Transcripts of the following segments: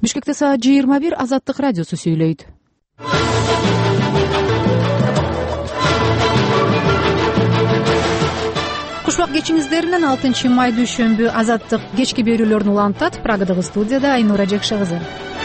Бишкекте саат 21 Азаттык радиосу сүйлөйт. Кушбак кечиңиздеринен 6 май дүйшөмбү Азаттык кечки берүүлөрүн улантат. Прагадагы студияда Айнура Жекшегызы.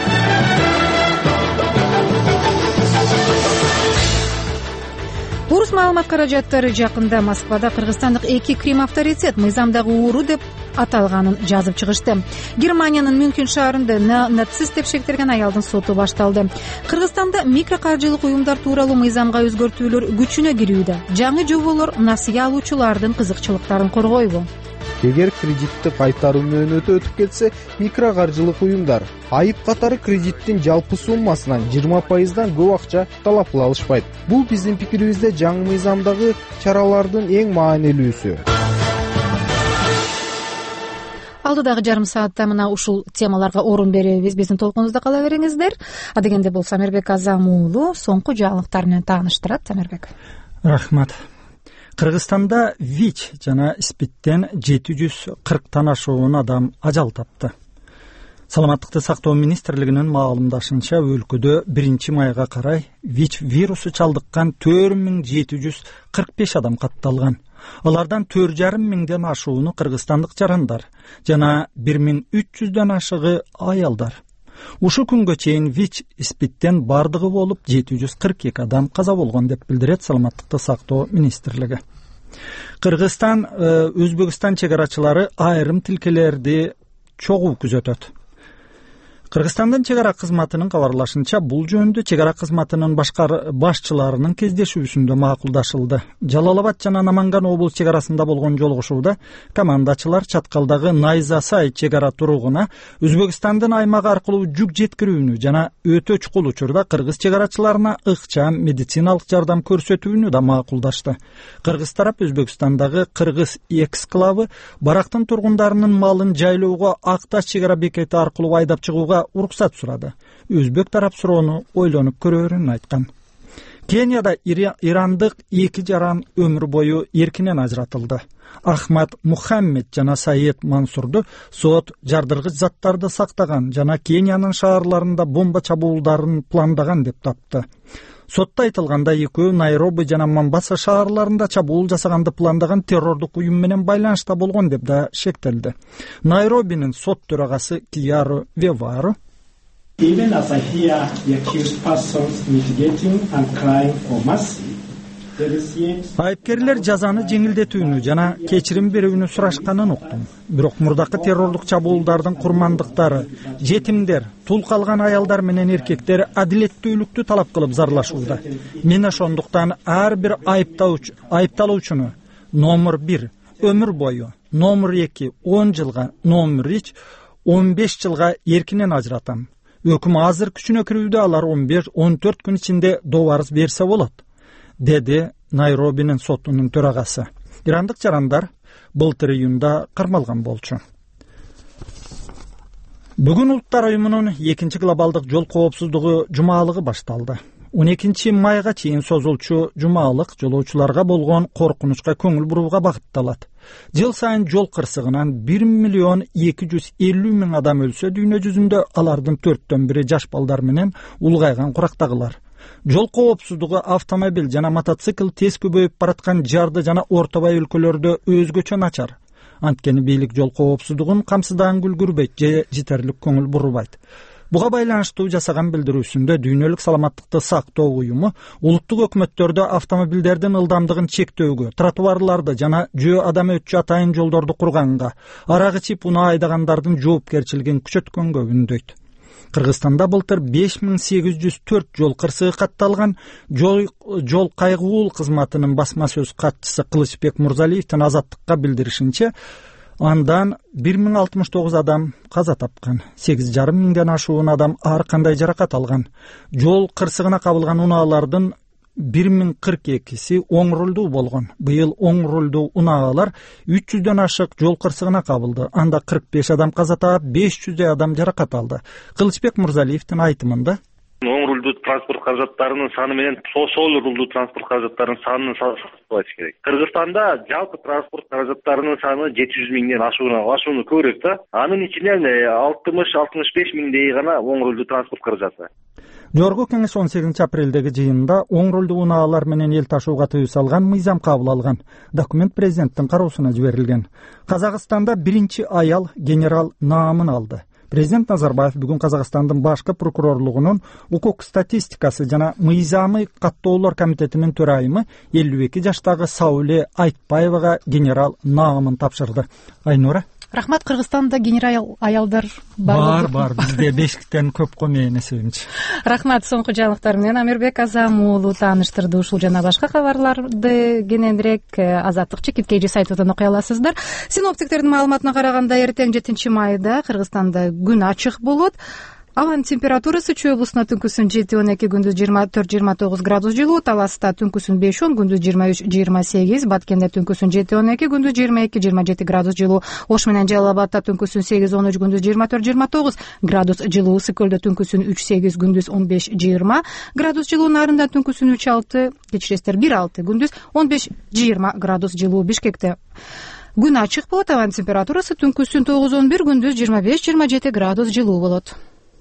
Урус маалымат каражаттары жакында Москвада кыргызстандык 2 Крим авторитет мыйзамдагы ууру деп аталганын жазып чыгышты. Германиянын Мюнхен шаарында нацист деп шектелген аялдын соту башталды. Кыргызстанда микрокаржылык уюмдар тууралуу мыйзамга өзгөртүүлөр күчүнө кирүүдө. Жаңы жоболор насыя алуучулардын кызыкчылыктарын коргойбу? Эгер кредитти кайтаруу мөөнөтү өтүп кетсе, микрокаржылык уюмдар айып катары кредиттин жалпы суммасынан 20%дан көп акча талап кыла алышпайт. Бул биздин пикирибизде жаңы мыйзамдагы чаралардын эң маанилүүсү. Алдыдагы жарым саатта мына ушул темаларга орун беребиз. Биздин толкунубузда кала бериңиздер. Адегенде болсо Амирбек Азам уулу соңку жаңылыктар менен тааныштырат. Амирбек. Рахмат. Кыргызстанда ВИЧ жана СПИДтен 740 ашуун адам ажал тапты. Саламаттыкты сактоо министрлигинин маалымдашынча, өлкөдө 1 майга карай ВИЧ вирусу чалдыккан 4745 адам катталган. Алардан 4,5 миңден ашууну кыргызстандык жарандар жана 1300дөн ашыгы аялдар. Ушу күнгө чейин ВИЧ СПИДтен бардыгы болуп 742 адам каза болгон деп билдирет Саламаттыкты сактоо министрлиги. Кыргызстан, Өзбекстан чегарачылары айрым тилкелерди чогуу күзөтөт. Кыргызстандын чегара кызматынын кабарлашынча, бул жөнүндө чегара кызматынын башчыларынын кездешүүсүндө макулдашылды. Жалал-Абад жана Наманган облус чегарасында болгон жолугушууда командачылар Чаткалдагы Найзасай чегара туругуна Өзбекстандын аймагы аркылуу жүк жеткирүүнү жана өтө чукул учурда кыргыз чегарачыларына ыкчам медициналык жардам көрсөтүүнү да макулдашты. Кыргыз тарап Өзбекстандагы Кыргыз эксклавы барактын тургундарынын малын жайлоого Акташ чегара бекети аркылуу айдап чыгууга уруксат сурады. Өзбек тарап суроону ойлонуп көрөөрүн айткан. Кенияда ирандык 2 жаран өмүр бою эркинен ажыратылды. Ахмад Мухаммед жана Саид Мансурду сот жардыргыч заттарды сактаган жана Кениянын шаарларында бомба чабуулдарын пландаган деп тапты. Сотто айтылганда экөө Найроби жана Момбаса шаарларында чабуул жасаганды пландаган террордук уюм менен байланышта болгон деп да шектелди. Найробинин сот төрагасы Кияру Вевару Even as I hear the accused persons mitigating and crying for mercy, айыпкерлер жазаны жеңилдетүүнү жана кечирим берүүнү сурашканын уктум. Бирок мурдакы террордук чабуулдардын курмандыктары, жетимдер, тул калган аялдар менен эркектер адилеттүүлүктү талап кылып зарлашууда. Мен ошондуктан ар бир айыпталуучуну номер 1 өмүр бою, номер 2 10 жылга, номер 3 15 жылга эркинен ажыратам. Өкүм азыр күчүнө кирүүдө, алар 15-14 күн ичинде добарыз берсе болот, деди Найробинин сотунун төрагасы. Ирандык жарандар былтыр июнда кармалган болчу. Бүгүн Улуттар уюмунун 2 глобалдык жол коопсуздугу жумалыгы башталды. 12 майга чейин созулчу жумалык жолоочуларга болгон коркунучка көңүл бурууга багытталат. Жыл сайын жол кырсыгынан 1,250,000 адам өлсө, дүйнө жүзүндө алардын 4/1 жаш балдар менен улгайган курактагылар. Жол коопсуздугу автомобиль жана мотоцикл тез көбөйүп бараткан жарды жана орто бай өлкөлөрдө өзгөчө начар. Анткени бийлик жол коопсуздугун камсыздаган үлгүрбөйт же жетерлик көңүл бурбайт. Буга байланыштуу жасаган билдирүүсүндө Дүйнөлүк саламаттыкты сактоо уюму улуттук өкмөттөрдө автомобилдердин ылдамдыгын чектөөгө, тротуарларды жана жөө адам өтчү атайын жолдорду курганга, арак ичип унаа айдагандардын жоопкерчилигин күчөткөнгө үндөйт. Кыргызстанда былтыр 5804 жол кырсыгы катталган. Жол кайгуул кызматынын басма сөз катчысы Кылычбек Мурзалиевдин Азаттыкка билдиришинче, андан 1069 адам каза тапкан, 8,5 миңден ашуун адам ар кандай жаракат алган. Жол кырсыгына кабылган унаалардын 1042си оң рулдуу болгон. Быйыл оң рулдуу унаалар 300дөн ашык жол кырсыгына кабылды. Анда 45 адам каза таап, 500 адам жаракат алды. Кылычбек Мурзалиевдин айтымында Оң рулдуу транспорт каражаттарынын саны менен сол рулдуу транспорт каражаттарынын санын салыштырбаш керек. Кыргызстанда жалпы транспорт каражаттарынын саны 700 миңден ашууну көбүрөөк да. Анын ичинен 60-65 миңдей гана оң рулдуу транспорт каражаты. Жогорку кеңеш 18 апрелдеги жыйынында оң рулдуу унаалар менен эл ташууга тыюу салган мыйзам кабыл алган. Документ президенттин кароосуна жиберилген. Казакстанда биринчи аял генерал наамын алды. Президент Назарбаев бүгүн Казакстандын башкы прокурорлугунун укук статистикасы жана мыйзамы каттоолор комитетинин төрайымы 52 жаштагы Сауле Айтбаевага генерал наамын тапшырды. Айнура. Рахмат. Кыргызстанда генерал аялдар бар. Бизде бешиктен көп го менин эсебимче. Рахмат. Соңку жаңылыктар менен Амирбек Азам уулу тааныштырды. Ушул жана башка кабарларды кененирээк Азаттык Чекиткейжи сайтынан окуй аласыздар. Синоптиктердин маалыматына караганда эртең 7 майда Кыргызстанда күн ачык болот. Аванын температурасы Чүй облусунда түнкүсүн 7-12, күндүз 24-29 градус жылуу, Таласта түнкүсүн 5-10, күндүз 23-28, Баткенде түнкүсүн 7-12, күндүз 22-27 градус жылуу, Ош менен Жалал Абадта түнкүсүн 8-13, күндүз 24-29 градус жылуу, Ысык көлдө түнкүсүн 3-8, күндүз 15-20 градус жылуу, Нарында түнкүсүн 3-6, кечиресиздер 1-6, күндүз 15-20 градус жылуу, Бишкекте күн ачык болот, аванын температурасы түнкүсүн 9-11, күндүз 25-27 градус жылуу болот.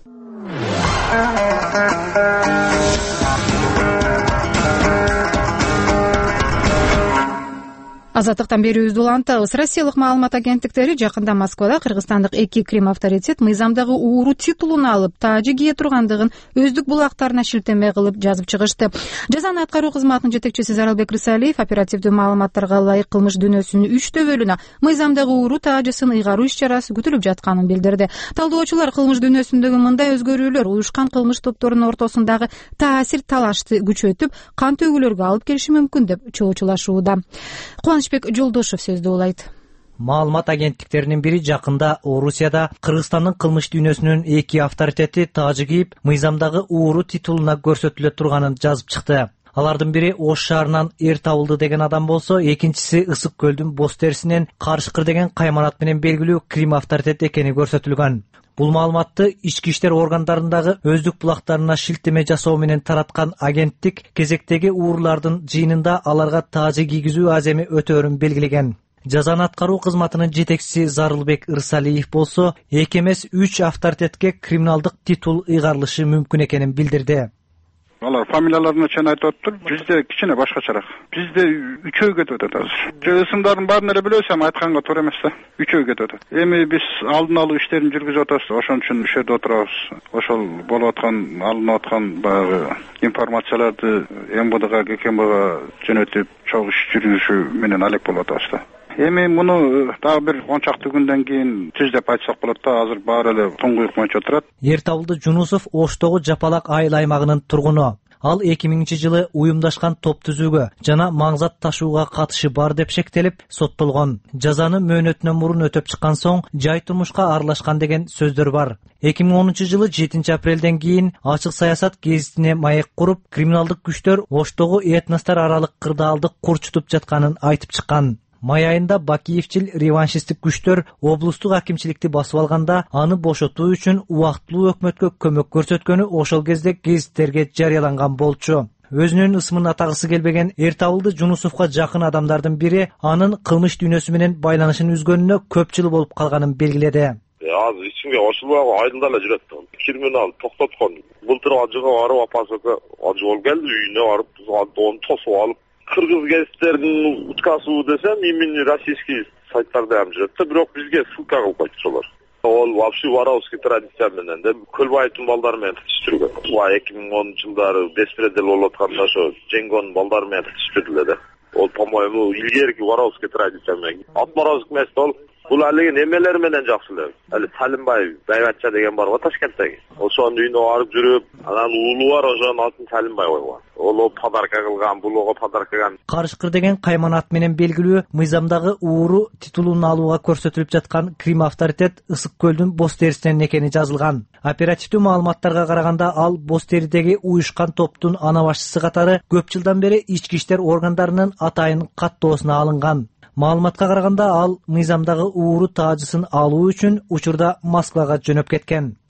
Азаттыктан берүүбүздү улантабыз. Россиялык маалымат агенттиктери жакында Москвада кыргызстандык 2 Крим авторитет мыйзамдагы ууру титулун алып, таажы кие тургандыгын өздүк булактарына шилтеме кылып жазып чыгышты. Жазаны аткаруу кызматынын жетекчиси Заралбек Рысалиев оперативдүү маалыматтарга ылайык кылмыш дүйнөсүнүн 3 төбөлүнө мыйзамдагы ууру таажысын ыйгаруу иш-чарасы күтүлүп жатканын билдирди. Талдоочулар кылмыш дүйнөсүндөгү мындай өзгөрүүлөр уюшкан кылмыш топторунун ортосундагы таасир талашты күчөтүп, кан төгүүлөргө алып келиши мүмкүн деп чоочулашууда. Кубанычбек Жолдошев сөздү улайт. Маалымат агенттиктеринин бири жакында Орусияда Кыргызстандын кылмыш дүйнөсүнүн 2 авторитети таажы кийип, мыйзамдагы ууру титулуна көрсөтүлө турганын жазып чыкты. Алардын бири Ош шаарынан Эр табылды деген адам болсо, экинчиси Ысык көлдүн Боз терисинен Карышкыр деген кайманат менен белгилүү Крим авторитет экени көрсөтүлгөн. Бул маалыматты ички иштер органдарындагы өздүк булактарына шилтеме жасоо менен тараткан агенттик кезектеги уурулардын жыйынында аларга таажы кийгизүү аземи өтөөрүн белгилеген. Жазаны аткаруу кызматынын жетекчиси Зарылбек Ырсалиев болсо, 2 эмес 3 авторитетке криминалдык титул ыйгарылышы мүмкүн экенин билдирди. Алар фамилияларына чейин айтып атыптыр. Бизде кичине башкачараак. Бизде 3 кетип атат азыр. Ысымдардын баарын эле билебиз, эми айтканга туура эмес да. 3 кетип атат. Эми биз алдын алуу иштерин жүргүзүп атабыз. Ошон үчүн ушул жерде отурабыз. Ошол болуп аткан, алынып аткан баягы информацияларды МВДга, ГКМга жөнөтүп, чогуу иш жүргүзүү менен алек болуп атабыз да. Эми муну дагы бир 10 чакты күндөн кийин түз деп айтсак болот да. Азыр баары эле туңгуюк боюнча отурат. Эр табылды Жунусов Оштогу Жапалак айыл аймагынын тургуну. Ал 2000-жылы уюмдашкан топ түзүүгө жана маңзат ташууга катышы бар деп шектелип соттолгон. Жазаны мөөнөтүнөн мурун өтөп чыккан соң жай турмушка аралашкан деген сөздөр бар. 2010-жылы 7 апрелден кийин Ачык саясат гезитине маек куруп, криминалдык күчтөр Оштогу этностор аралык кырдаалды курчутуп жатканын айтып чыккан. Май айында Бакиевчил реваншисттик күчтөр облустук акимчиликти басып алганда, аны бошотуу үчүн убактылуу өкмөткө көмөк көрсөткөнү ошол кезде гезиттерге жарыяланган болчу. Өзүнүн ысмын атагысы келбеген Эр табылды Жунусовго жакын адамдардын бири анын кылмыш дүйнөсү менен байланышын үзгөнүнө көп жыл болуп калганын белгиледи. Азыр ичимге ошолбой айдында эле жүрөт. Кирминал токтоткон. Былтыр ажыга барып апасына ажы болуп келди, үйүнө барып оны тосуп алып. Кыргыз гезиттеринин уткасы десем, имени российский сайттарда ham жүрөт да, бирок бизге ссылка кылып койчулар. Ол вообще воровский традиция менен да Көлбаевдин балдары менен тытышып жүргөн. 2010-жылдары беспредел болуп атканда ошо Жеңгонун балдары менен тытышып жүрдүлөр да. Ол, по-моему, илгерки воровский традиция менен. Отморозок эмес да ол. Бул алиги немелер менен жакшы эле. Али Салимбай Байбатча деген бар го Ташкенттеги. Ошонун үйүнө барып жүрүп, анан уулу бар, ошонун атын Салимбай койгон. Ол подарка кылган, булого подарка кылган. Карышкыр деген кайманат менен белгилүү мыйзамдагы ууру титулун алууга көрсөтүлүп жаткан Крим авторитет Ысык көлдүн Боз терисинен экени жазылган. Оперативдүү маалыматтарга караганда ал Боз теридеги уюшкан топтун ана башчысы катары көп жылдан бери ички иштер органдарынын атайын каттоосуна алынган. Маалыматка караганда ал мыйзамдагы ууру таажысын алуу үчүн учурда Москвага жөнөп кеткен.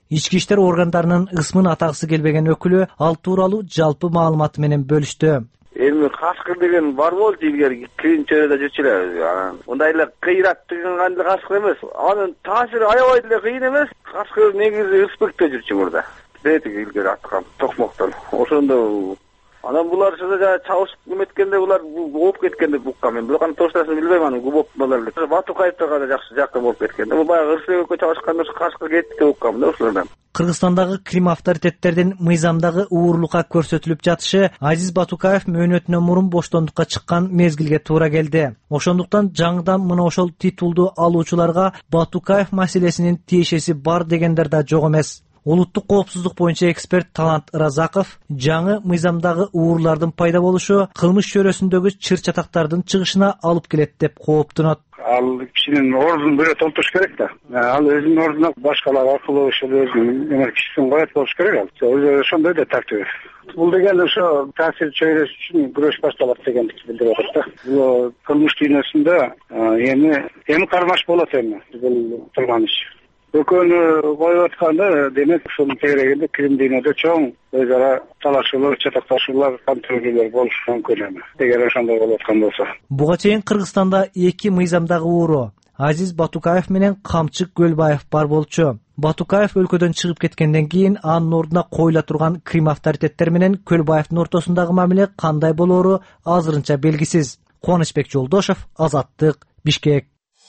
Ички иштер органдарынын ысмын атагысы келбеген өкүлү ал тууралуу жалпы маалыматы менен бөлүштү. Эми кашкыр деген бар болчу илгери кийин чөйрөдө жүрчү эле. Мындай эле кыйрат деген кандай кашкыр эмес. Анын таасири аябай деле кыйын эмес. Кашкыр негизи ырысбекте жүрчү мурда. Бетиги илгери аткан токмоктон. Ошондо анан булар шыда чабышып неметкенде булар ооп кеткен деп уккам. Мен бирок анын точносын билбейм, анын кубоп болор эле. Батукаевтерге да жакшы болуп кеткен. Баягы ырысбекке чабышканда кашкыр кетти деп уккам да ошолордон. Кыргызстандагы Крим авторитеттердин мыйзамдагы уурулукка көрсөтүлүп жатышы Азиз Батукаев мөөнөтүнөн мурун боштондукка чыккан мезгилге туура келди. Ошондуктан жаңыдан мына ошол титулду алуучуларга Батукаев маселесинин тиешеси бар дегендер да жок эмес. Улуттук коопсуздук боюнча эксперт Талант Ыразаков жаңы мыйзамдагы уурулардын пайда болушу кылмыш чөйрөсүндөгү чыр-чатактардын чыгышына алып келет деп кооптонот. Ал кишинин ордун бөлөп толтуруш керек да. Ал өзүнүн ордуна башкалар аркылуу ошол өзүнүн кишисин коет болуш керек ал. Ошондой да тартиби. Бул деген ошо таасир чөйрөсү үчүн күрөш башталат дегенди билдирип атат да. Бул кылмыш дүйнөсүндө эми кармаш болот эми бул турган иш. Өкөнү коюп атканда демек ушунун тегерегинде Крим дүйнөдө чоң өз ара талашуулар, чатакташуулар, контролдор болушу мүмкүн эми. Эгер ошондой болуп аткан болсо. Буга чейин Кыргызстанда эки мыйзамдагы ууру Азиз Батукаев менен Камчык Көлбаев бар болчу. Батукаев өлкөдөн чыгып кеткенден кийин анын ордуна коюла турган Крим авторитеттер менен Көлбаевдин ортосундагы мамиле кандай болоору азырынча белгисиз. Кубанычбек Жолдошев, Азаттык, Бишкек.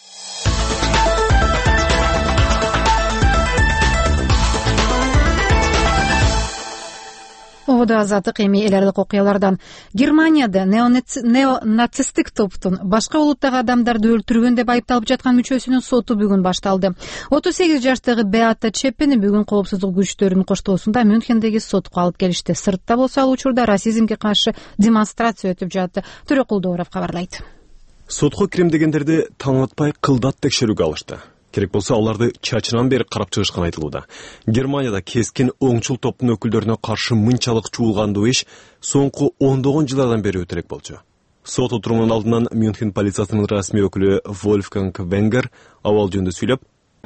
Ободо Азаттык эми эл аралык окуялардан. Германияда неонацисттик топтун башка улуттагы адамдарды өлтүргөн деп айыпталып жаткан мүчөсүнүн соту бүгүн башталды. 38 жаштагы Беата Чеппени бүгүн коопсуздук күчтөрүнүн коштоосунда Мюнхендеги сотко алып келишти. Сыртта болсо ал учурда расизмге каршы демонстрация өтүп жатты. Төрөкул Дооров кабарлайт. Сотко киремдегендерди таң атпай кылдат текшерүүгө алышты. Керек болсо аларды чачынан бери карап чыгышкан айтылууда. Германияда кескин оңчул топтун өкүлдөрүнө каршы мынчалык чуулгандуу иш соңку 10 жылдардан бери өтө элек болчу. Сот отурумунун алдынан Мюнхен полициясынын расмий өкүлү Вольфганг Венгер абал жөнүндө сүйлөп,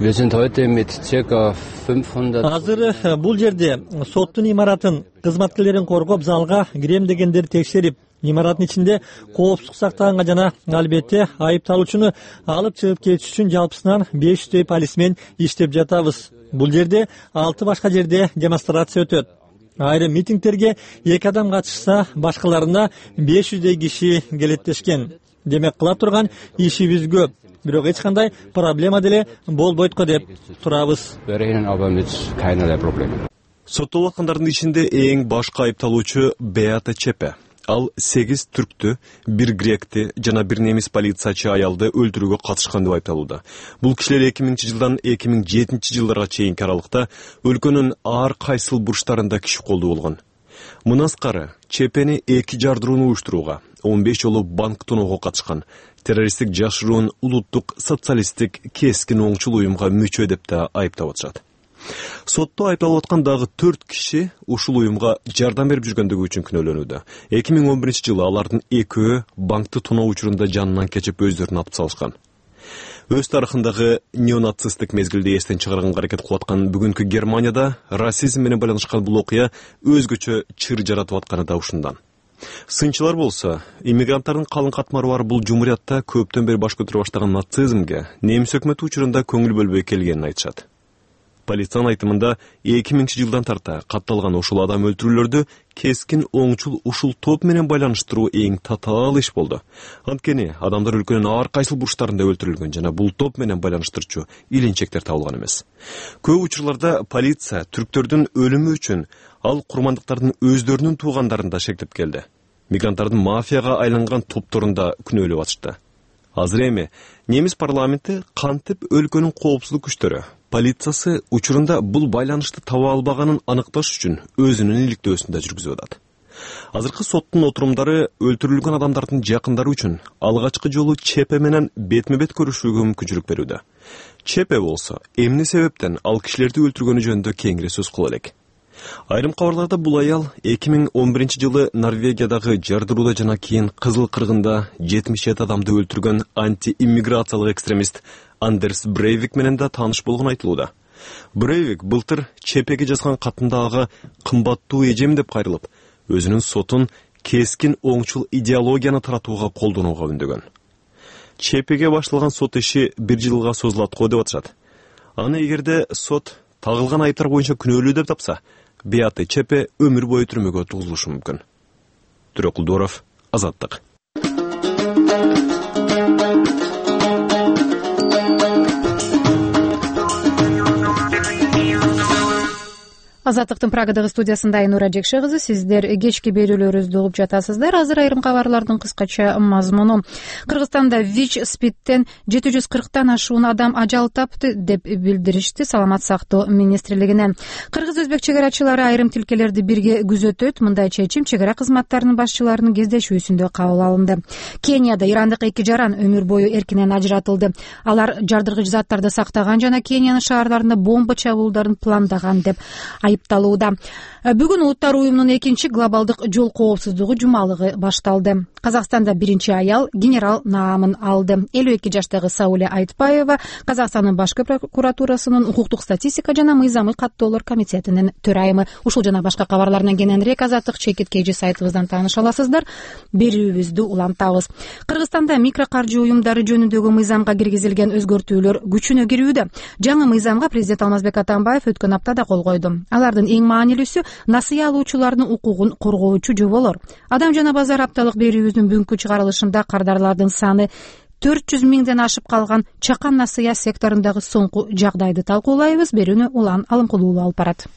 азыр бул жерде соттун имаратын кызматкерлерин коргоп залга кирем дегендер текшерип, имараттын ичинде коопсуздук сактаганга жана албетте айыпталуучуну алып чыгып кетиш үчүн жалпысынан 500 полисмен иштеп жатабыз. Бул жерде 6 башка жерде демонстрация өтөт. Айрым митингтерге 2 адам катышса, башкаларына 500 киши келет дешкен. Демек кыла турган ишибиз көп. Бирок эч кандай проблема деле болбойт го деп турабыз. Соттолуп аткандардын ичинде эң башкы айыпталуучу Беата Чеппе. Ал 8 түрктү, 1 гректи жана 1 немис полициячы аялды өлтүрүүгө катышкан деп айыпталууда. Бул кишилер 2000 жылдан 2007 жылдарга чейинки аралыкта өлкөнүн ар кайсыл бурчтарында киши колдуу болгон. Мындан сырткары Чеппени 2 жардырууну уюштурууга, 15 жолу банк тоноого катышкан, террористтик жашыруун улуттук социалисттик кескин оңчул уюмга мүчө деп да айыптап атышат. Сотто айыпталып аткан дагы 4 киши ушул уюмга жардам берип жүргөндүгү үчүн күнөөлөнүүдө. 2011 жылы алардын экөө банкты тоноо учурунда жанынан кечип өздөрүн атып салышкан. Өз тарыхындагы неонацисттик мезгилде эстен чыгарганга аракет кылып аткан бүгүнкү Германияда расизм менен байланышкан бул окуя өзгөчө чыр жаратып атканы да ушундан. Сынчылар болсо, иммигранттардын калың катмары бар бул жумуриятта көптөн бери баш көтөрө баштаган нацизмге немис өкмөтү учурунда көңүл бөлбөй келгенин айтышат. Полициянын айтымында 2000 жылдан тарта катталган ушул адам өлтүрүүлөрдү кескин оңчул ушул топ менен байланыштыруу эң татаал иш болду. Анткени адамдар өлкөнүн ар кайсыл бурчтарында өлтүрүлгөн жана бул топ менен байланыштырчу илинчектер табылган эмес. Көп учурларда полиция түрктөрдүн өлүмү үчүн ал курмандыктардын өздөрүнүн туугандарында шектеп келди. Мигранттардын мафияга айланган топторунда күнөөлөп атышты. Азыр эми немис парламенти кантип өлкөнүн коопсуздук күчтөрү полициясы учурунда бул байланышты таба албаганын аныкташ үчүн өзүнүн иликтөөсүн да жүргүзүп атат. Азыркы соттун отурумдары өлтүрүлгөн адамдардын жакындары үчүн алгачкы жолу Чеппе менен бетме-бет көрүшүүгө мүмкүнчүлүк берүүдө. Чеппе болсо эмне себептен ал кишилерди өлтүргөнү жөнүндө кеңири сөз кыла элек. Айрым кабарларда бул аял 2011 жылы Норвегиядагы жардырууда жана кийин Кызыл кыргында 77 адамды өлтүргөн анти-иммиграциялык экстремист Андерс Брейвик менен да тааныш болгон айтылууда. Брейвик былтыр чепеге жазган катындагы кымбаттуу эжем деп кайрылып, өзүнүн сотун кескин оңчул идеологияны таратууга колдонууга үндөгөн. Чепеге башталган сот иши 1 жылга созулат го деп атышат. Аны эгерде сот тагылган айыптар боюнча күнөөлүү деп тапса, Беата Чепе өмүр бою түрмөгө туулушу мүмкүн. Түрөкулдуров, Азаттык. Азаттыктын Прагадагы студиясында Айнура Жекше кызы, сиздер кечки берүүлөрүбүздү угуп жатасыздар. Азыр айрым кабарлардын кыскача мазмуну. Кыргызстанда ВИЧ-спидтен 740 ашуун адам ажал тапты деп билдиришти Саламат сактоо министрлигинен. Кыргыз-өзбек чегарачылары айрым тилкелерди бирге күзөтөт. Мындай чечим чегара кызматтарынын башчыларынын кездешүүсүндө кабыл алынды. Кенияда ирандык 2 жаран өмүр бою эркинен ажыратылды. Алар жардыргыч заттарды сактаган жана Кениянын шаарларында бомба чабуулдарын пландаган деп айыпталууда. Бүгүн Улуттар уюмунун 2-чи глобалдык жол коопсуздугу жумалыгы башталды. Казакстанда 1-чи аял генерал наамын алды. 52 жаштагы Сауля Айтбаева Казакстандын башкы прокуратурасынын укуктук статистика жана мыйзамый каттоолор комитетинин төрайымы. Ушул жана башка кабарлардан кененирээк Азаттык чекиткейжи сайтыбыздан тааныша аласыздар. Берүүбүздү улантабыз. Кыргызстанда микрокаржы уюмдары жөнүндөгү мыйзамга киргизилген өзгөртүүлөр күчүнө кирүүдө. Жаңы мыйзамга президент Алмазбек Атамбаев өткөн аптада кол койду. Алардын эң маанилүүсү насыя алуучулардын укугун коргоочу жоболор. Адам жана базар апталык берүүбүздүн бүгүнкү чыгарылышында кардарлардын саны 400 миңден ашып калган чакан насыя секторундагы соңку жагдайды талкуулайбыз. Берүүнү Улан Алымкулуулу алып барат.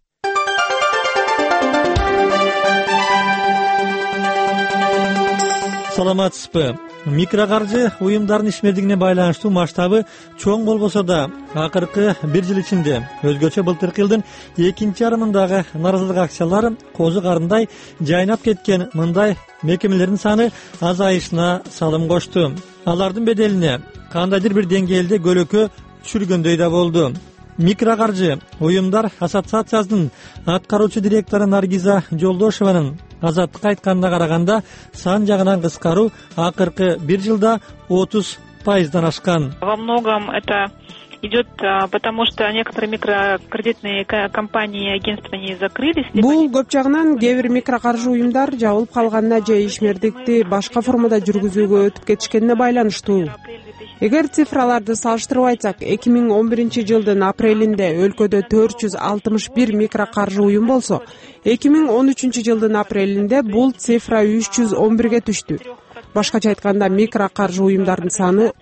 Саламатсызбы? Микрокаржы уюмдардын ишмердигине байланыштуу масштабы чоң болбосо да, акыркы 1 жыл ичинде өзгөчө былтыркы жылдын 2-жарымындагы наразылык акциялары козу карындай жайнап кеткен мындай мекемелердин саны азайышына салым кошту. Алардын беделине кандайдыр бир деңгээлде көлөкө түшүргөндөй да болду. Микрокаржы уюмдар ассоциациясынын аткаруучу директору Наргиза Жолдошеванын Азаттыкка айтканына караганда, сан жагынан кыскаруу акыркы 1 жылда 30% ашкан. Во многом это идет потому, что некоторые микрокредитные компании и агентства не закрылись. Бул көп жагынан кээ бир микрокаржы уюмдар жабылып калганына же ишмердикти башка формада жүргүзүүгө өтүп кетишкенине байланыштуу. Эгер цифраларды салыштырып айтсак, 2011 жылдын апрелинде өлкөдө 461 микрокаржы уюм болсо, 2013 жылдын апрелинде бул цифра 311ге түштү. Башкача айтканда, микрокаржы уюмдардын саны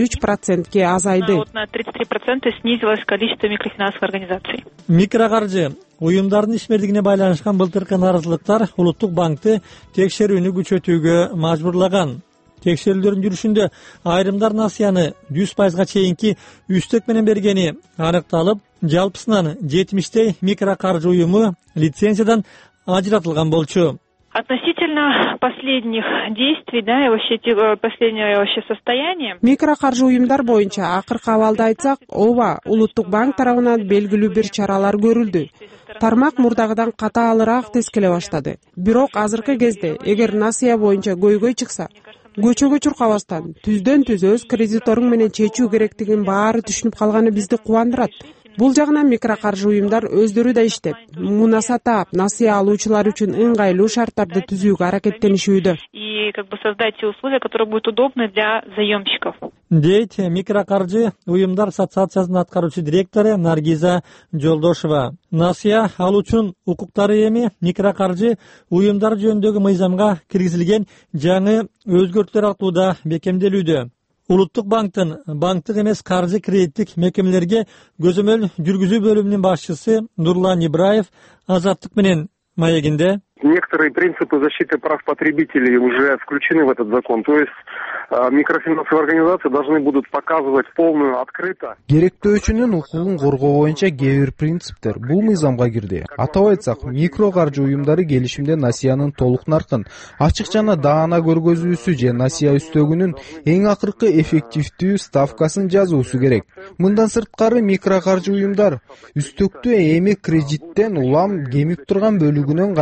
33%ке азайды. На 33% снизилось количество микрофинансовых организаций. Микрокаржы уюмдардын ишмердигине байланышкан былтыркы наразылыктар Улуттук банкты текшерүүнү күчөтүүгө мажбурлаган. Текшерүүлөрдүн жүрүшүндө айрымдар насыяны 100%га чейинки үстөк менен бергени аныкталып, жалпысынан 70 микрокаржы уюму лицензиядан ажыратылган болчу. Относительно последних действий, да, и вообще последнего состояния. Микрокаржы уюмдар боюнча акыркы абалды айтсак, ооба, Улуттук банк тарабынан белгилүү бир чаралар көрүлдү. Тармак мурдагыдан катаалыраак тескеле баштады. Бирок азыркы кезде эгер насыя боюнча көйгөй чыкса, көчөгө чуркабастан түздөн түз өз кредиторуң менен чечүү керектигин баары түшүнүп калганы бизди кубандырат. Бул жагынан микрокаржы уюмдар өздөрү да иштеп, муна сатап, насыя алуучулар үчүн ыңгайлуу шарттарды түзүүгө аракеттенишүүдө. И создать те условия, которые будут удобны для заемщиков. Дейт микрокаржы уюмдар ассоциациясынын аткаруучу директору Наргиза Жолдошева. Насыя алуучунун укуктары эми микрокаржы уюмдар жөнүндөгү мыйзамга киргизилген жаңы өзгөртүүлөр артууда бекемделүүдө. Улуттук банктын банктык эмес каржы кредиттик мекемелерге көзөмөл жүргүзүү бөлүмүнүн башчысы Нурлан Ибраев Азаттык менен маегинде. Некоторые принципы защиты прав потребителей уже включены в этот закон. То есть микрофинансовые организации должны будут показывать полную открыто. Керектөөчүнүн укугун коргоо боюнча кээ бир принциптер бул мыйзамга кирди. Атап айтсак, микрокаржы уюмдары келишимде насыянын толук наркын, ачык жана даана көргөзүүсү же насыя үстөгүнүн эң акыркы эффективдүү ставкасын жазуусу керек. Мындан сырткары микрокаржы уюмдар үстөктү эми кредиттен улам кемип турган бөлүгүнөн гана ала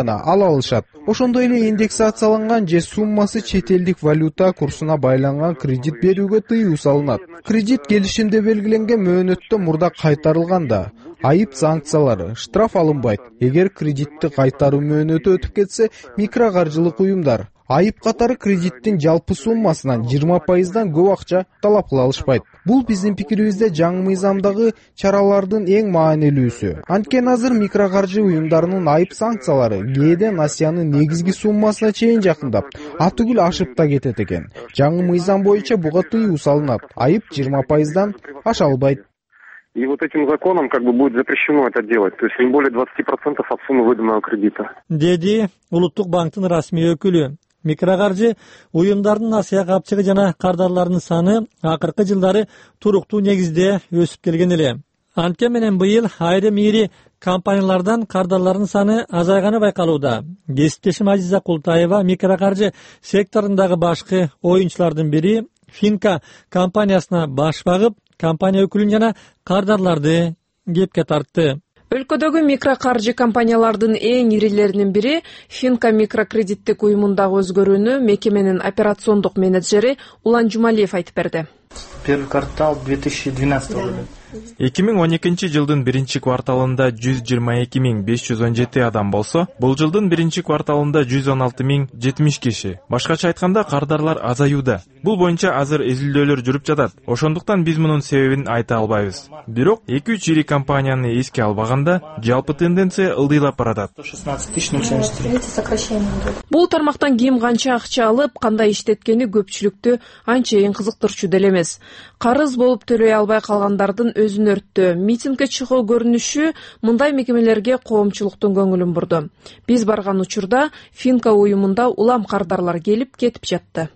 алышат. Ошондой эле индексацияланган же суммасы чет элдик валюта курсуна байланган кредит берүүгө тыюу салынат. Кредит келишимде белгиленген мөөнөттөн мурда кайтарылганда айып санкциялары, штраф алынбайт. Эгер кредитти кайтаруу мөөнөтү өтүп кетсе, микрокаржылык уюмдар айып катары кредиттин жалпы суммасынан 20%дан көп акча талап кыла алышпайт. Бул биздин пикирибизде жаңы мыйзамдагы чаралардын эң маанилүүсү. Анткени азыр микрокаржы уюмдарынын айып санкциялары кээде насыянын негизги суммасына чейин жакындап, атүгүл ашып да кетет экен. Жаңы мыйзам боюнча буга тыюу салынат. Айып 20%дан аша албайт. И вот этим законом будет запрещено это делать, то есть не более 20% от суммы выданного кредита. Деди Улуттук банктын расмий өкүлү. Микрокаржы уюмдардын насыя капчыгы жана кардарларынын саны акыркы жылдары туруктуу негизде өсүп келген эле. Анткени менен быйыл айрым ири компаниялардан кардарлардын саны азайганы байкалууда. Кесиптешим Азиза Култаева микрокаржы секторундагы башкы оюнчулардын бири Финка компаниясына баш багып, компания өкүлүн жана кардарларды кепке тартты. Өлкөдөгү микрокаржы компаниялардын эң ирилеринин бири Финка микрокредиттик уюмундагы өзгөрүүнү мекеменин операциондук менеджери Улан Жумалиев айтып берди. Первый квартал 2012 года. 2012 жылдын биринчи кварталында 122.517 адам болсо, бул жылдын биринчи кварталында 116.070 киши. Башкача айтканда, кардарлар азаюуда. Бул боюнча азыр изилдөөлөр жүрүп жатат. Ошондуктан биз мунун себебин айта албайбыз. Бирок 2-3 ири компанияны эске албаганда, жалпы тенденция ылдыйлап баратат. 16.073. Бул тармактан ким канча акча алып, кандай иштеткени көпчүлүктү анчейин кызыктырчу деле эмес. Карыз болуп төлөй албай калгандардын өзүн өрттү. Митингге чыгуу көрүнүшү мындай мекемелерге коомчулуктун көңүлүн бурду. Биз барган учурда Финка уюмунда улам кардарлар келип кетип жатты.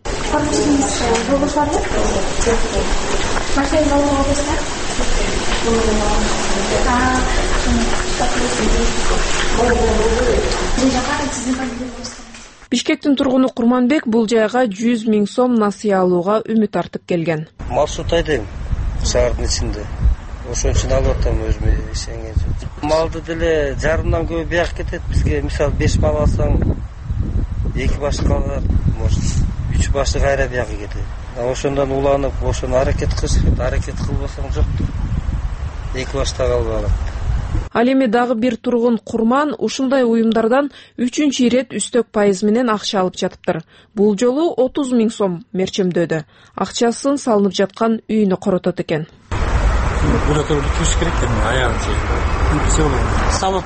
Бишкектин тургуну Курманбек бул жайга 100 000 сом насыя алууга үмүт артып келген. Маршрут айдайм шаардын ичинде. Ошон үчүн алып атам өзүмө ишенгенче. Малды деле жарымдан көп бияк кетет. Бизге мисалы 5 мал алсаң 2 баш калар, может 3 башы кайра бияка кетет. Ошондон уланып, ошону аракет кылбасаң жок. 2 башта калып алат. Ал эми дагы бир тургун Курман ушундай уюмдардан 3-чү ирет үстөк пайыз менен акча алып жатыптыр. Бул жолу 30 000 сом мерчемдөдү. Акчасын салынып жаткан үйүнө коротот экен. Burada öldürmüş gerektir mi? Ayağım şey. Şey olur. Sağlık.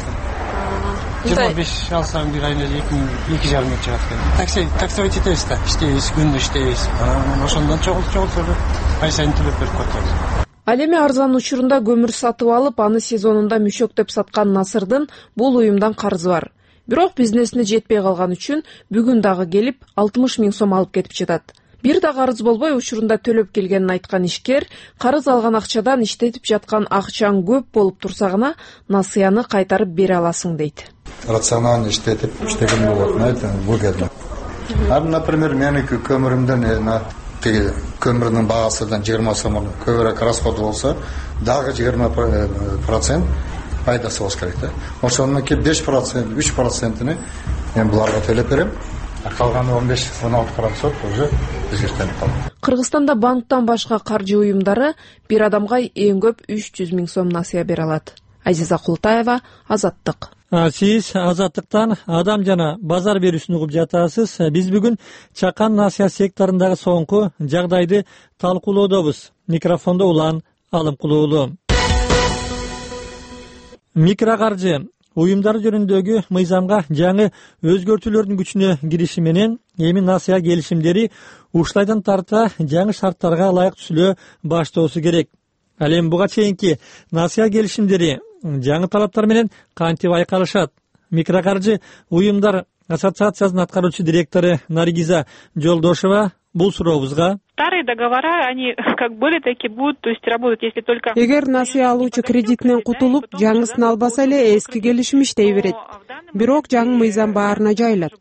25 alsam bir ayda 2,5 çıkartken. Taksi ötüteyiz de. İşteyiz, gündüz işteyiz. Oşondan çok söylüyor. Ay sayın tülüp bir koyuyoruz. Ал эми арзан учурунда көмүр сатып алып, аны сезонунда мүшөктөп саткан Насырдын бул уюмдан карызы бар. Бирок бизнесине жетпей калган үчүн бүгүн дагы келип 60 000 сом алып кетип жатат. Бир да карыз болбой учурунда төлөп келгенин айткан ишкер, карыз алган акчадан иштетип жаткан акчаң көп болуп турса гана насыяны кайтарып бере аласың дейт. Рационально иштеген болот, знаете, выгодно. Например, меники көмүрүмдөн көмүрдүн багасынан 20 сом көбүрөөк расход болсо, дагы 20% пайдасы болуш керек да. Ошондон кийин 5%, 3%-ны мен буларга төлөп берем. Калган 15-16% уже бизге калат. Кыргызстанда банктан башка каржы уюмдары бир адамга эң көп 300 000 сом насыя бере алат. Азиза Култаева, Азаттык. Сиз Азаттыктан адам жана базар берүүсүн угуп жатасыз. Биз бүгүн чакан насыя секторундагы соңку жагдайды талкуулоодобуз. Микрофондо Улан Алымкулуулу. Микрокаржы уюмдар жөнүндөгү мыйзамга жаңы өзгөртүүлөрдүн күчүнө кириши менен эми насыя келишимдери ушулайдан тарта жаңы шарттарга ылайык түзүлө баштоосу керек. Ал эми буга чейинки насыя келишимдери жаңы талаптар менен кантип айкалышат? Микрокаржы уюмдар ассоциациясынын аткаруучу директору Наргиза Жолдошева бул сурообузга: Старые договора, они как были, так и будут, то есть работать, если только... Эгер насыя алуучу кредитинен кутулуп, жаңысын албаса эле эски келишим иштей берет. Бирок жаңы мыйзам баарына жайылат.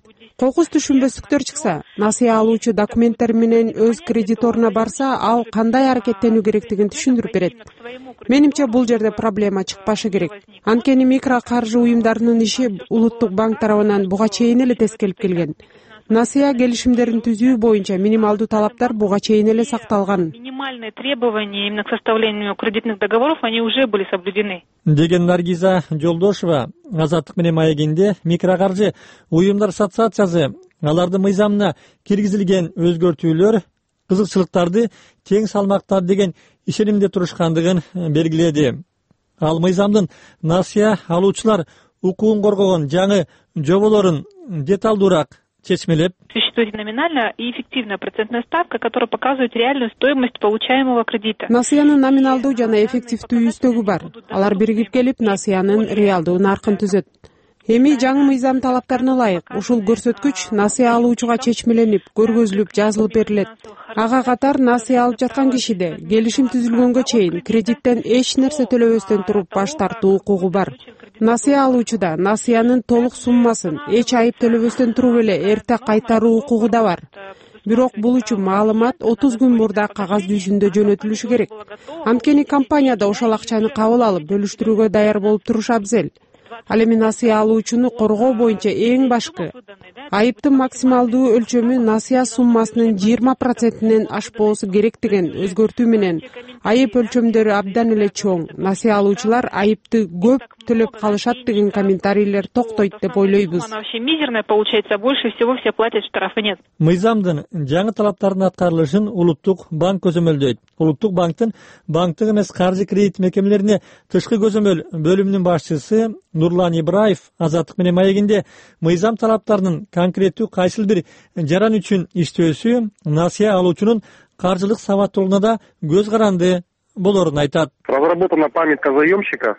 кокус түшүнбөстүктөр чыкса, насыя алуучу документтер менен өз кредиторуна барса, ал кандай аракеттенүү керектигин түшүндүрүп берет. Менимче бул жерде проблема чыкпашы керек. Анткени микро каржы уюмдарынын иши Улуттук банк тарабынан буга чейин эле тескелип келген. Насыя келишимдерин түзүү боюнча минималдуу талаптар буга чейин эле сакталган. Минимальные требования именно к составлению кредитных договоров, они уже были соблюдены. Деген Наргиза Жолдошева Азаттык менен маегинде микрокаржы уюмдар ассоциациясы алардын мыйзамына киргизилген өзгөртүүлөр кызыкчылыктарды тең салмактады деген ишенимде турушкандыгын белгиледи. Ал мыйзамдын насыя алуучулар укугун коргогон жаңы жоболорун деталдуураак чечмелеп. Существует номинальная и эффективная процентная ставка, которая показывает реальную стоимость получаемого кредита. Насыянын номиналдуу жана эффективдүү үстөгү бар. Алар биригип келип насыянын реалдуу наркын түзөт. Эми жаңы мыйзам талаптарына ылайык ушул көрсөткүч насыя алуучуга чечмеленип, көргөзүлүп, жазылып берилет. Ага катар насыя алып жаткан кишиде келишим түзүлгөнгө чейин кредиттен эч нерсе төлөбөстөн туруп баш тартуу укугу бар. Насыя алуучуда насыянын толук суммасын эч айып төлөбөстөн туруп эле эрте кайтаруу укугу да бар. Бирок бул үчүн маалымат 30 күн мурда кагаз жүзүндө жөнөтүлүшү керек. Анткени компанияда ошол акчаны кабыл алып бөлүштүрүүгө даяр болуп туруш абзел. Ал эми насыя алуучуну коргоо боюнча эң башкы айыптын максималдуу өлчөмү насыя суммасынын 20%-нен ашпоосу керек деген өзгөртүү менен айып өлчөмдөрү абдан эле чоң. Насыя алуучулар айыпты көп төлөп калышат деген комментарийлер токтойт деп ойлойбуз. Она вообще мизерная получается, больше всего все платят, штрафы нет. Мыйзамдын жаңы талаптарынын аткарылышын Улуттук банк көзөмөлдөйт. Улуттук банктын банктык эмес каржы кредит мекемелерине тышкы көзөмөл бөлүмүнүн башчысы Нурлан Ибраев Азаттык менен маегинде мыйзам талаптарынын конкреттүү кайсыл бир жаран үчүн иштөөсү насыя алуучунун каржылык сабаттуулугуна да көз каранды болорун айтат. Разработана памятка заемщика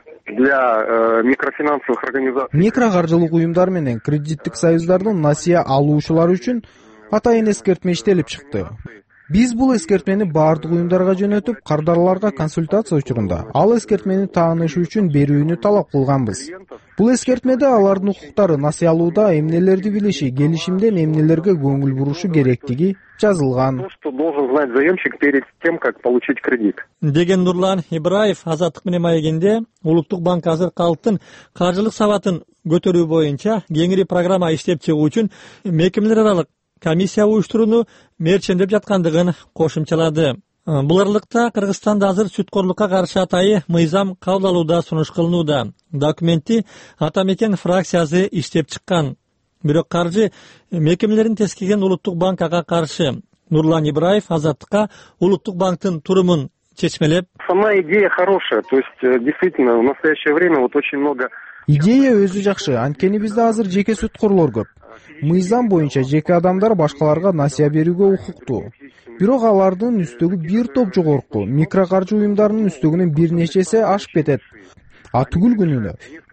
для микрофинансовых организаций. Микрокаржылык уюмдар менен кредиттик союздардын насыя алуучулары үчүн атайын эскертме иштелип чыкты. Биз бул эскертмени баардык уюмдарга жөнөтүп, кардарларга консультация учурунда ал эскертмени таанышы үчүн берүүнү талап кылганбыз. Бул эскертмеде алардын укуктары насыя алууда эмнелерди билиши, келишимден эмнелерге көңүл бурушу керектиги жазылган. Что должен знать заемщик перед тем, как получить кредит. Деген Нурлан Ибраев Азаттык менен маегинде Улуттук банк азыркы калктын каржылык сабатын көтөрүү боюнча кеңири программа иштеп чыгуу үчүн мекемелер аралык комиссия уюштурууну мерчендеп жаткандыгын кошумчалады. Бул аралыкта Кыргызстанда азыр сүткорлукка каршы атайы мыйзам кабыл алууда сунуш кылынууда. Документти Ата мекен фракциясы иштеп чыккан. Бирок каржы мекемелерин тескиген Улуттук банк ага каршы. Нурлан Ибраев Азаттыкка Улуттук банктын турумун чечмелеп. Сама идея хорошая, то есть действительно в настоящее время вот очень много. Идея өзү жакшы, анткени бизде азыр жеке сүткорлор көп. Мыйзам боюнча жеке адамдар башкаларга насыя берүүгө укуктуу. Бирок алардын үстөгү бир топ жогорку, микрокаржы уюмдарынын үстөгүнөн бир нечеси ашып кетет. Түгүл күнүнө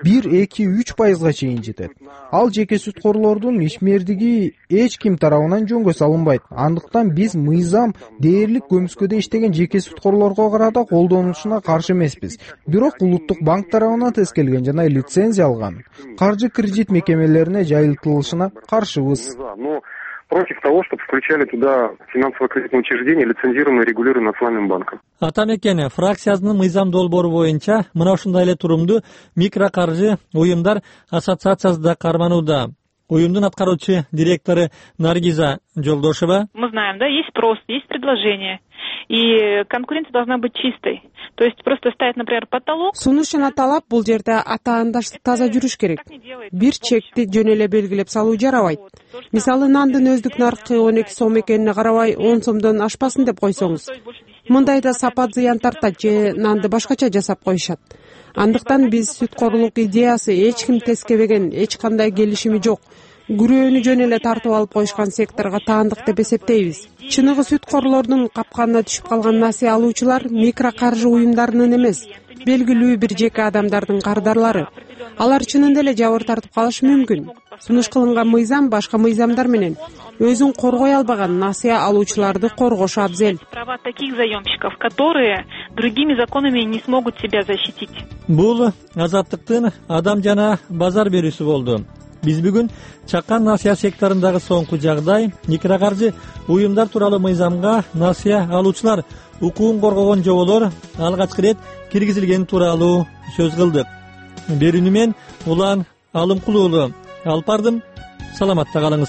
1-2-3% чейин жетет. Ал жеке сүткорлордун ишмердиги эч ким тарабынан жөнгө салынбайт. Андыктан биз мыйзам дээрлик көмүскөдө иштеген жеке сүткорлорго карата колдонулушуна каршы эмеспиз. Бирок Улуттук банк тарабынан тескелген жана лицензия алган каржы кредит мекемелерине жайылтылышына каршыбыз. Против того, чтобы включали туда финансово-кредитные учреждения, лицензированные и регулируемые Национальным банком. Ата мекен фракциясынын мыйзам долбоору боюнча мына ушундай эле турумду микрокаржы уюмдар ассоциациясы да карманууда. Уюмдун аткаруучу директору Наргиза Жолдошева. Мы знаем, да, есть спрос, есть предложение. И конкуренция должна быть чистой. То есть просто ставить, например, потолок. Сунуш жана талап бул жерде атаандаштык таза жүрүш керек. Бир чекти жөн эле белгилеп салуу жарабайт. Мисалы нандын өздүк наркы 12 сом экенине карабай 10 сомдон ашпасын деп койсоңуз. Мындайда сапа зыян тартат же нанды башкача жасап коюшат. Андыктан биз сүткорлук идеясы эч ким тескебеген, эч кандай келишими жок. Күрөөнү жөн эле тартып алып коюшкан секторго таандык деп эсептейбиз. Чыныгы сүткорлордун капканына түшүп калган насыя алуучулар микрокаржы уюмдарынын эмес, белгилүү бир жеке адамдардын кардарлары. Алар чынында эле жабыр тартып калышы мүмкүн. Сунуш кылынган мыйзам башка мыйзамдар менен өзүн коргой албаган насыя алуучуларды коргошу абзел. Права таких заемщиков, которые другими законами не смогут себя защитить. Бул Азаттыктын адам жана базар берүүсү болду. биз бүгүн чакан насыя секторундагы соңку жагдай, микрокаржы уюмдар тууралуу мыйзамга насыя алуучулар укугун коргогон жоболор алгачкы ирет киргизилгени тууралуу сөз кылдык. Берүүнү мен Улан Алымкулуу алып бардым. Саламатта калыңыз.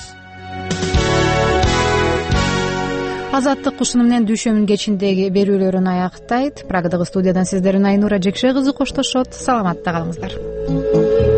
Азаттык кушуну менен дүйшөмүн кечиндеги берүүлөрүн аяктайт. Прагадагы студиядан сиздердин Айнура Жекше кызы коштошот. Саламатта калыңыздар.